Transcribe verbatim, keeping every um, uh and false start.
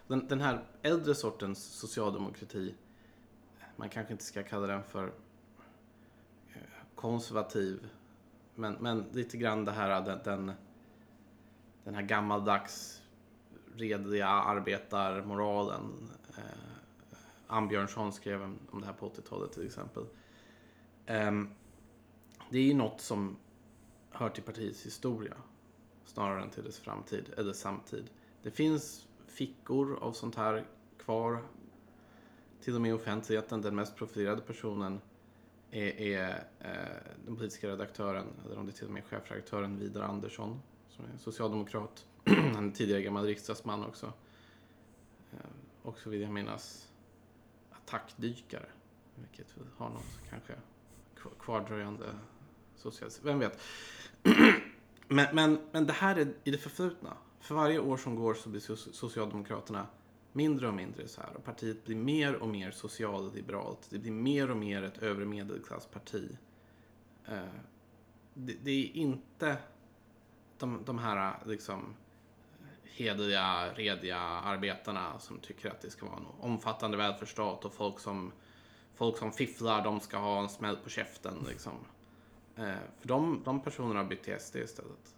Den, den här äldre sortens socialdemokrati, man kanske inte ska kalla den för konservativ, men, men lite grann det här, den, den, den här gammaldags redliga arbetarmoralen. Eh, Ann Björnsson skrev om det här på åttiotalet till exempel. Eh, det är ju något som hör till partiets historia snarare än till dess framtid eller samtid. Det finns fickor av sånt här kvar, till och med i offentligheten. Den mest profilerade personen är, är eh, den politiska redaktören, eller om det till och med är chefredaktören Vidar Andersson, som är socialdemokrat. Han är tidigare gammal riksdagsman också. Eh, också vill jag minnas attackdykare, vilket har något kanske kvardröjande socialism. Vem vet? men, men, men det här är i det förflutna. För varje år som går så blir Socialdemokraterna mindre och mindre så här. Och partiet blir mer och mer socialliberalt. Det blir mer och mer ett övre medelklassparti. Eh, det, det är inte de, de här liksom hederliga, rediga arbetarna som tycker att det ska vara en omfattande välfärdsstat och folk som, folk som fifflar, de ska ha en smäll på käften liksom. Eh, för de, de personerna har bytt till S D istället.